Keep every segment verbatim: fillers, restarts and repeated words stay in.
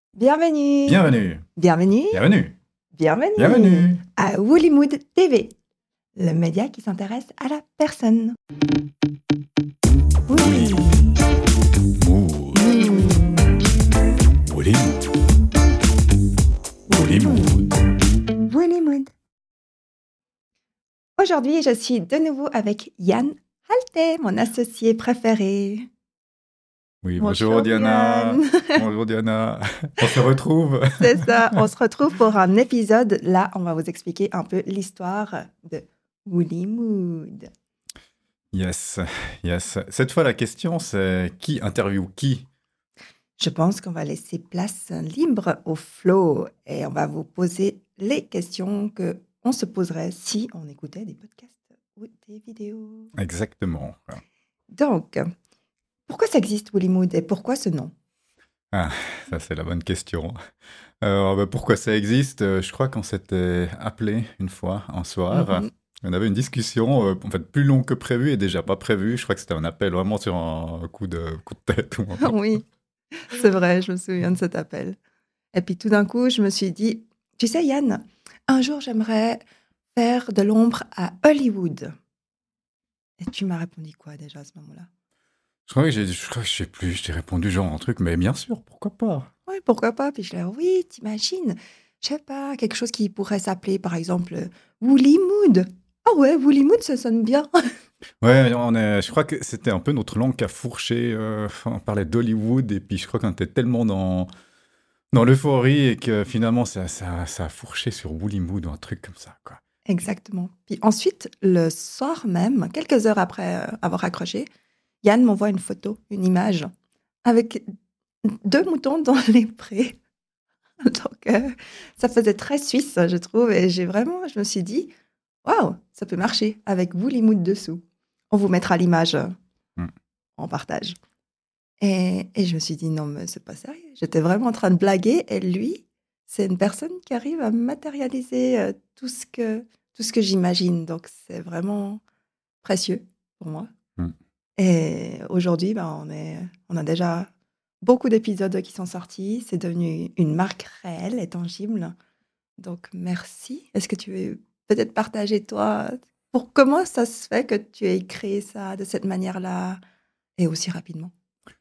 Bienvenue, Bienvenue, bienvenue, bienvenue, bienvenue bienvenue. à Woollymood T V, le média qui s'intéresse à la personne. Oui. Mood, Mmh. Woody Mood, Woody Mood. Woollymood. Aujourd'hui, je suis de nouveau avec Yann Halté, mon associé préféré. Oui, Bonjour, bonjour Diana. Yann. Bonjour Diana. On se retrouve. C'est ça, on se retrouve pour un épisode. Là, on va vous expliquer un peu l'histoire de Woollymood. Yes, yes. Cette fois, la question, c'est qui interviewe qui? Je pense qu'on va laisser place libre au flow et on va vous poser les questions que on se poserait si on écoutait des podcasts ou des vidéos. Exactement. Donc, pourquoi ça existe Woollymood et pourquoi ce nom? Ah, ça, c'est la bonne question. Alors, bah, pourquoi ça existe? Euh, Je crois qu'on s'était appelé une fois, un soir. Mhm. On avait une discussion, euh, en fait, plus longue que prévu et déjà pas prévu. Je crois que c'était un appel vraiment sur un coup de, coup de tête. ou un- Oui, c'est vrai, je me souviens de cet appel. Et puis tout d'un coup, je me suis dit, tu sais Yann, un jour j'aimerais faire de l'ombre à Hollywood. Et tu m'as répondu quoi déjà à ce moment-là? Je crois que j'ai, je crois que je sais plus, je t'ai répondu genre un truc, mais bien sûr, pourquoi pas? Oui, pourquoi pas? Puis je leur oui, t'imagines, je sais pas, quelque chose qui pourrait s'appeler, par exemple, euh, Woollymood. Ah ouais, Woollymood, ça sonne bien. Ouais, on est, je crois que c'était un peu notre langue qui a fourché. euh, on parlait d'Hollywood et puis je crois qu'on était tellement dans, dans l'euphorie et que finalement ça, ça, ça a fourché sur Woollymood ou un truc comme ça, quoi. Exactement. Puis ensuite, le soir même, quelques heures après euh, avoir accroché, Yann m'envoie une photo, une image, avec deux moutons dans les prés. Donc, euh, ça faisait très suisse, je trouve. Et j'ai vraiment, je me suis dit, waouh, ça peut marcher avec Woollymood dessous. On vous mettra l'image euh, Mm. en partage. Et, et je me suis dit, non, mais c'est pas sérieux. J'étais vraiment en train de blaguer. Et lui, c'est une personne qui arrive à matérialiser euh, tout ce que, tout ce que j'imagine. Donc, c'est vraiment précieux pour moi. Mm. Et aujourd'hui, ben, on, est, on a déjà beaucoup d'épisodes qui sont sortis. C'est devenu une marque réelle et tangible. Donc, merci. Est-ce que tu veux peut-être partager, toi, pour comment ça se fait que tu aies créé ça de cette manière-là et aussi rapidement?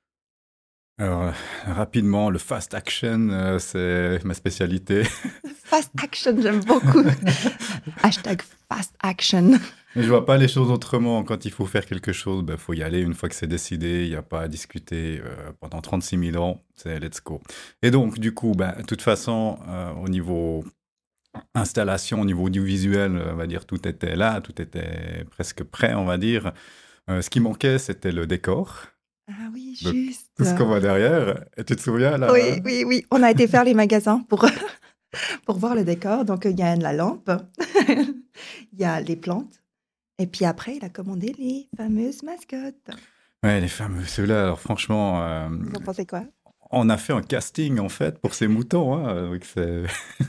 Alors, euh, rapidement, le fast action, euh, c'est ma spécialité. Fast action, j'aime beaucoup. Hashtag fast action. Mais je vois pas les choses autrement. Quand il faut faire quelque chose, il faut y aller. Une fois que c'est décidé, il n'y a pas à discuter euh, pendant trente-six mille ans. C'est let's go. Et donc, du coup, ben, de toute façon, euh, au niveau installation, au niveau audiovisuel, on va dire, tout était là, tout était presque prêt, on va dire. Euh, ce qui manquait, c'était le décor. Ah oui, Donc, juste. tout ce qu'on voit derrière. Et tu te souviens, là? Oui, oui, oui. On a été faire les magasins pour, pour voir le décor. Donc, il y a la lampe, il y a les plantes. Et puis après, il a commandé les fameuses mascottes. Ouais, les fameux, ceux-là, alors franchement, euh, Vous en pensez quoi? on a fait un casting, en fait, pour ces moutons. Hein, donc c'est...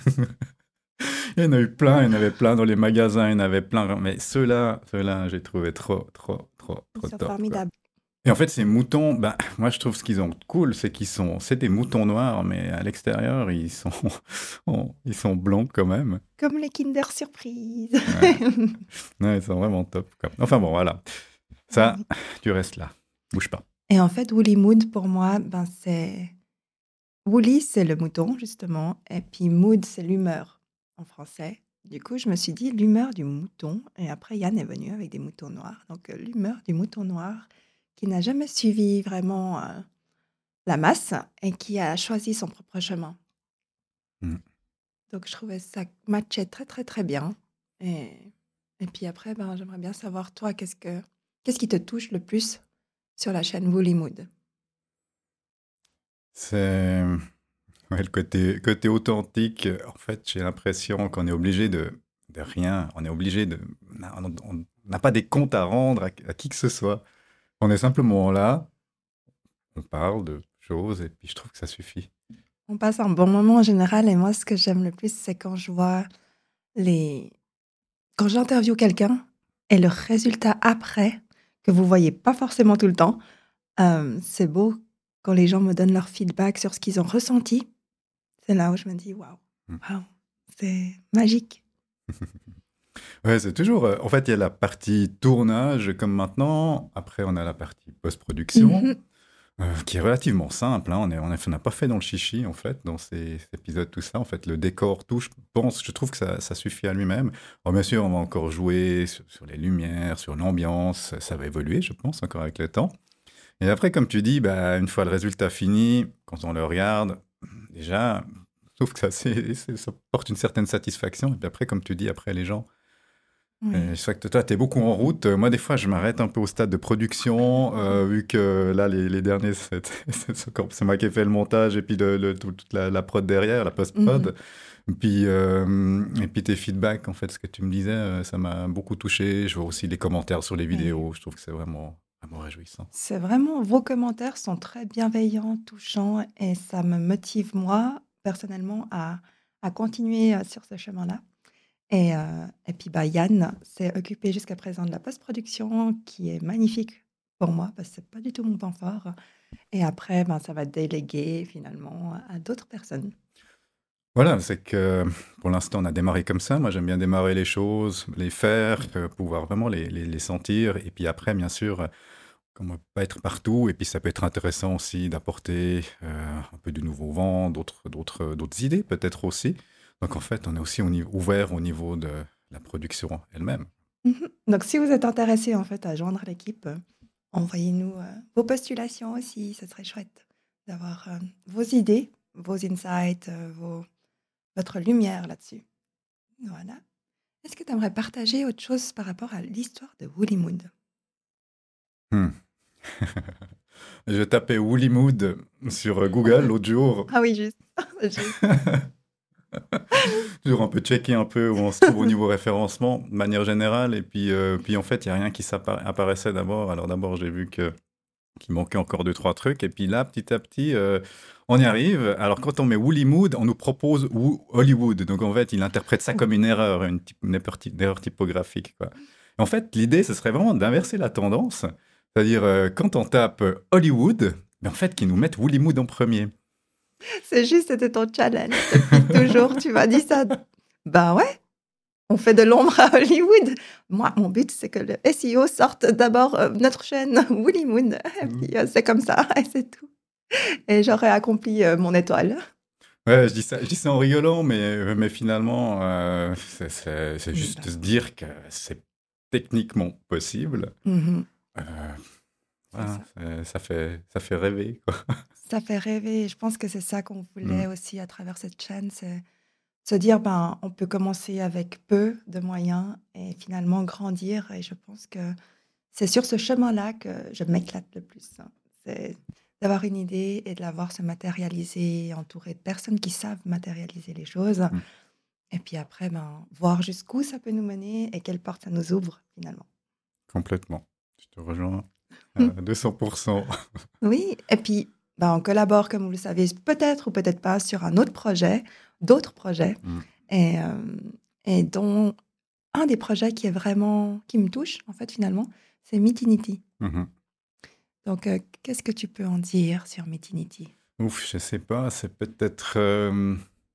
il y en a eu plein, il y en avait plein dans les magasins, il y en avait plein. Mais ceux-là, ceux-là, j'ai trouvé trop, trop, trop, Ils trop sont top, quoi. formidables. Et en fait, ces moutons, bah, moi, je trouve ce qu'ils ont de cool, c'est qu'ils sont, c'est des moutons noirs, mais à l'extérieur, ils sont, oh, ils sont blancs quand même. Comme les Kinder Surprise. Ouais, ouais, ils sont vraiment top, quoi. Enfin bon, voilà. Ça, tu restes là. Bouge pas. Et en fait, Woollymood, pour moi, ben c'est... Woolly, c'est le mouton, justement. Et puis mood, c'est l'humeur en français. Du coup, je me suis dit l'humeur du mouton. Et après, Yann est venu avec des moutons noirs. Donc, euh, l'humeur du mouton noir qui n'a jamais suivi vraiment euh, la masse et qui a choisi son propre chemin. Mm. Donc, je trouvais ça matchait très, très, très bien. Et, et puis après, ben, j'aimerais bien savoir, toi, qu'est-ce que, qu'est-ce qui te touche le plus sur la chaîne Woollymood? C'est ouais, le côté, côté authentique. En fait, j'ai l'impression qu'on est obligé de, de rien. On est obligé de. On on n'a pas des comptes à rendre à, à qui que ce soit. On est simplement là, on parle de choses et puis je trouve que ça suffit. On passe un bon moment en général et moi, ce que j'aime le plus, c'est quand je vois les... Quand j'interviewe quelqu'un et le résultat après, que vous voyez pas forcément tout le temps, euh, c'est beau quand les gens me donnent leur feedback sur ce qu'ils ont ressenti c'est là où je me dis, waouh, Mm. waouh, c'est magique. Ouais, c'est toujours. euh, En fait, il y a la partie tournage comme maintenant. Après, on a la partie post-production. Mhm. Euh, qui est relativement simple, hein. On est, on a- on n'a pas fait dans le chichi, en fait, dans ces, ces épisodes, tout ça. En fait, le décor, tout, je pense, je trouve que ça, ça suffit à lui-même. Alors, bien sûr, on va encore jouer sur, sur les lumières, sur l'ambiance. Ça va évoluer, je pense, encore avec le temps. Et après, comme tu dis, bah, une fois le résultat fini, quand on le regarde, déjà, je trouve que ça, c'est- c'est- ça porte une certaine satisfaction. Et puis après, comme tu dis, après, les gens euh, Oui. je sais que toi, tu es beaucoup en route. Euh, Moi, des fois, je m'arrête un peu au stade de production, euh, vu que là, les, les derniers, c'est c'est encore- c'est moi qui ai fait le montage et puis le, le- tout- toute la, la prod derrière, la Mhm. post-prod. Puis, euh, et puis tes feedbacks, en fait, ce que tu me disais, euh, ça m'a beaucoup touché. Je vois aussi les commentaires sur les Oui. vidéos. Je trouve que c'est vraiment, vraiment réjouissant. C'est vraiment, vos commentaires sont très bienveillants, touchants, et ça me motive, moi, personnellement, à, à continuer euh, sur ce chemin-là. Et, euh, et puis, bah, Yann s'est occupé jusqu'à présent de la post-production, qui est magnifique pour moi, parce que c'est pas du tout mon point fort. Et après, ben, ça va déléguer finalement à d'autres personnes. Voilà, c'est que pour l'instant, on a démarré comme ça. Moi, j'aime bien démarrer les choses, les faire, euh, pouvoir vraiment les, les, les sentir. Et puis après, bien sûr, comme on peut pas être partout, et puis ça peut être intéressant aussi d'apporter euh, un peu du nouveau vent, d'autres, d'autres, d'autres idées peut-être aussi. Donc en fait, on est aussi au niveau- ouvert au niveau de la production elle-même. Mhm. Donc, si vous êtes intéressé en fait à joindre l'équipe, euh, envoyez-nous euh, vos postulations aussi. Ce serait chouette d'avoir euh, vos idées, vos insights, euh, vos, votre lumière là-dessus. Voilà. Est-ce que tu aimerais partager autre chose par rapport à l'histoire de Woollymood? Hmm. Je tapais Woolly Mood sur Google l'autre jour. Ah oui, juste. Juste. Toujours un peu checker un peu où on se trouve au niveau référencement de manière générale. Et puis, euh, puis en fait, il n'y a rien qui s'appa- apparaissait d'abord. Alors d'abord, j'ai vu que qu'il manquait encore deux, trois trucs. Et puis là, petit à petit, euh, on y arrive. Alors, quand on met Woolly Mood, on nous propose Wo- Hollywood. Donc, en fait, il interprète ça comme une erreur, une, type- une erreur typ- une erreur typographique, quoi. En fait, l'idée, ce serait vraiment d'inverser la tendance. C'est-à-dire, euh, quand on tape euh, Hollywood, mais en fait, qu'ils nous mettent Woolly Mood en premier. C'est juste, c'était ton challenge depuis toujours. Tu m'as dit ça. Ben ouais, on fait de l'ombre à Hollywood. Moi, mon but, c'est que le S E O sorte d'abord euh, notre chaîne Woollymood. Et puis, euh, c'est comme ça, et c'est tout. Et j'aurais accompli euh, mon étoile. Ouais, je dis ça, je dis ça en rigolant, mais, mais finalement, euh, c'est c'est- c'est Mm, juste ben, se dire que c'est techniquement possible. mhm, Euh, c'est voilà, ça. c'est- ça fait, ça fait rêver, quoi. Ça fait rêver. Je pense que c'est ça qu'on voulait Mm, aussi à travers cette chaîne, c'est se dire, ben, on peut commencer avec peu de moyens et finalement grandir. Et je pense que c'est sur ce chemin-là que je m'éclate le plus, hein. C'est d'avoir une idée et de la voir se matérialiser, entourée de personnes qui savent matérialiser les choses. mm, Et puis après, ben, voir jusqu'où ça peut nous mener et quelles portes ça nous ouvre finalement. complètement. Je te rejoins à deux cents pour cent. Oui, et puis ben, on collabore, comme vous le savez, peut-être ou peut-être pas, sur un autre projet, d'autres projets, Mm, et, euh, et dont un des projets qui est vraiment, qui me touche, en fait, finalement, c'est Meetinity. mhm. Donc, euh, qu'est-ce que tu peux en dire sur Meetinity? Ouf, je sais pas, c'est peut-être. euh,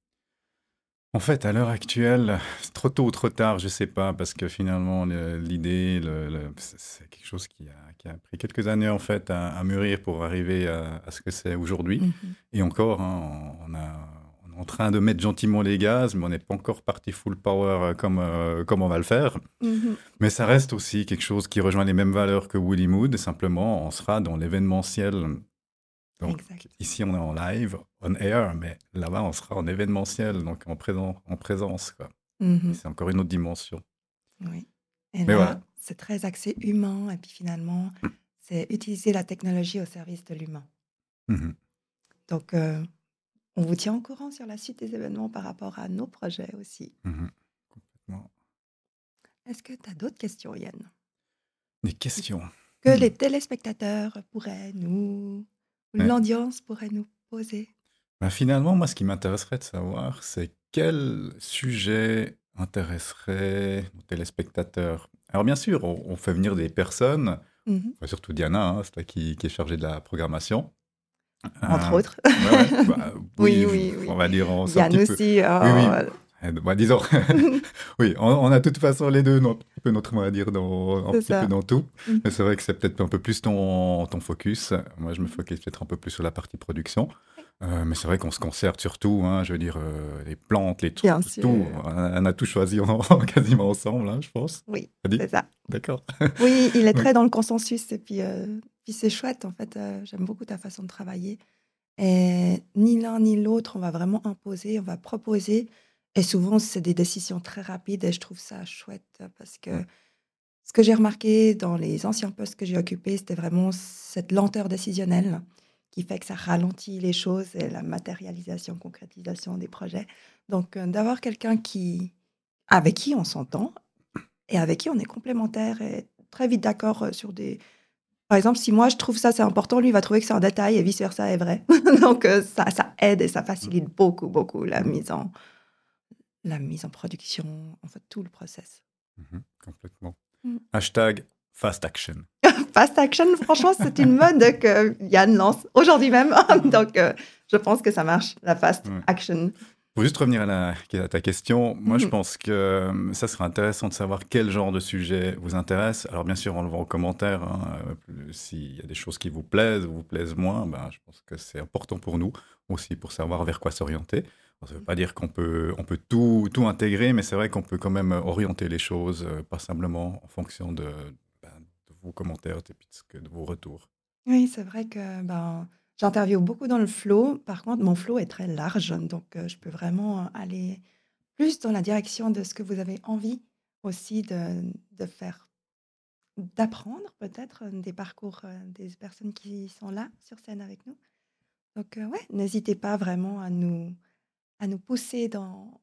En fait, à l'heure actuelle, c'est trop tôt ou trop tard, je sais pas, parce que finalement, le- l'idée, le- le- c'est c'est quelque chose qui a, qui a pris quelques années en fait à, à mûrir pour arriver à, à ce que c'est aujourd'hui. Mhm. Et encore, hein, on, a, on est en train de mettre gentiment les gaz, mais on n'est pas encore parti full power euh, comme, euh, comme on va le faire. Mhm. Mais ça reste aussi quelque chose qui rejoint les mêmes valeurs que Woolly Mood. Simplement, on sera dans l'événementiel. Donc, Exact. ici, on est en live, on air, mais là-bas, on sera en événementiel, donc en, présent, en présence, quoi. Et Mhm. c'est encore une autre dimension. Oui. Et Mais là, voilà. c'est très axé humain, et puis finalement, c'est utiliser la technologie au service de l'humain. Mhm. Donc, euh, on vous tient au courant sur la suite des événements par rapport à nos projets aussi. Mhm. Complètement. Est-ce que tu as d'autres questions, Yann, Des questions. que Hmm. les téléspectateurs pourraient nous, ou Mais, l'audience pourrait nous poser? ben, finalement, moi, ce qui m'intéresserait de savoir, c'est quel sujet intéresserait nos téléspectateurs. Alors, bien sûr, on, on fait venir des personnes, Mhm. enfin, surtout Diana, hein, c'est toi qui, qui est chargée de la programmation. entre Euh, autres. ouais, ouais, bah, Oui, oui, oui, je- oui. on va dire en c'est un Yann petit peu. aussi. Oui, oui. euh, Eh ben, bah, disons, oui, on, on a de toute façon les deux, non, un petit peu notre mot à dire dans, un c'est petit peu ça. dans tout. Mhm. Mais c'est vrai que c'est peut-être un peu plus ton, ton focus. Moi, je me Mhm. focus peut-être un peu plus sur la partie production. Oui, Euh, mais c'est vrai qu'on se concerte sur tout, hein, je veux dire, euh, les plantes, les trucs, bien tout. sûr. On a tout choisi en- quasiment ensemble, hein, je pense. Oui, T'as dit? c'est ça. D'accord. Oui, il est Oui. très dans le consensus et puis, euh, puis c'est chouette en fait. euh, j'aime beaucoup ta façon de travailler. Et ni l'un ni l'autre, on va vraiment imposer, on va proposer. Et souvent, c'est des décisions très rapides et je trouve ça chouette parce que ce que j'ai remarqué dans les anciens postes que j'ai occupés, c'était vraiment cette lenteur décisionnelle qui fait que ça ralentit les choses et la matérialisation, concrétisation des projets. Donc, euh, d'avoir quelqu'un qui, avec qui on s'entend et avec qui on est complémentaire et très vite d'accord euh, sur des... Par exemple, si moi je trouve ça c'est important, lui il va trouver que c'est un détail et vice-versa est vrai. Donc, euh, ça, ça aide et ça facilite beaucoup, beaucoup la mise en, la mise en production, en fait, tout le process. Mhm, complètement. Mm. Hashtag fast action. Fast action, franchement, c'est une mode que Yann lance aujourd'hui même. Donc, euh, je pense que ça marche, la fast Ouais. action. Pour juste revenir à, la- à ta question, moi je Mhm. pense que euh, ça serait intéressant de savoir quel genre de sujet vous intéresse. Alors bien sûr, on le voit en commentaire, hein, euh, plus- s'il y a des choses qui vous plaisent ou vous plaisent moins, ben, je pense que c'est important pour nous aussi pour savoir vers quoi s'orienter. Bon, ça ne veut pas dire qu'on peut, on peut tout, tout intégrer, mais c'est vrai qu'on peut quand même orienter les choses, euh, pas simplement en fonction de, ben, de vos commentaires et puis de, ce que- de vos retours. Oui, c'est vrai que ben, j'interviewe beaucoup dans le flow. Par contre, mon flow est très large, donc euh, je peux vraiment euh, aller plus dans la direction de ce que vous avez envie aussi de, de faire, d'apprendre peut-être euh, des parcours euh, des personnes qui sont là sur scène avec nous. Donc, euh, ouais, n'hésitez pas vraiment à nous, à nous pousser dans,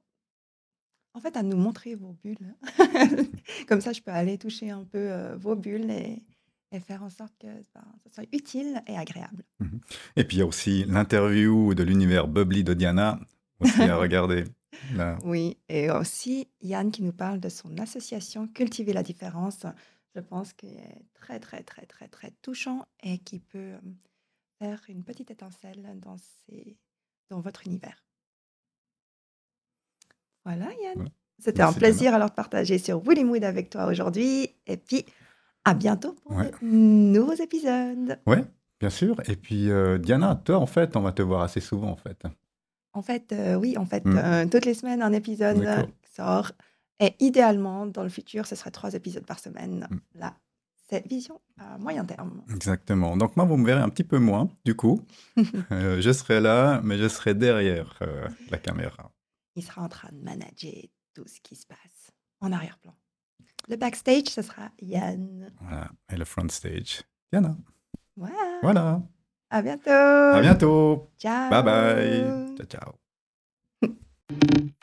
en fait, à nous montrer vos bulles. Comme ça, je peux aller toucher un peu euh, vos bulles et, et faire en sorte que ben, ça soit utile et agréable. Mhm. Et puis il y a aussi l'interview de l'univers bubbly de Diana, aussi à regarder. Là. Oui, et aussi Yann qui nous parle de son association Cultiver la différence. Je pense qu'il est très, très, très, très, très touchant et qui peut euh, faire une petite étincelle dans, ses- dans votre univers. Voilà, Yann. Voilà. C'était un Merci Diana. plaisir alors de partager sur Woody Mood avec toi aujourd'hui. Et puis, à bientôt pour Ouais. de nouveaux épisodes. Ouais, bien sûr. Et puis euh, Diana, toi en fait, on va te voir assez souvent en fait. En fait, euh, oui, en fait, Hmm. euh, toutes les semaines, un épisode D'accord. sort. Et idéalement, dans le futur, ce serait trois épisodes par semaine. Hmm. Là, c'est vision à moyen terme. Exactement. Donc moi, vous me verrez un petit peu moins, du coup. Euh, je serai là, mais je serai derrière euh, la caméra. Il sera en train de manager tout ce qui se passe en arrière-plan. Le backstage, ce sera Yann. Voilà. Et le front stage, Diana. Voilà. Voilà. À bientôt. À bientôt. Ciao. Bye bye. Ciao, ciao.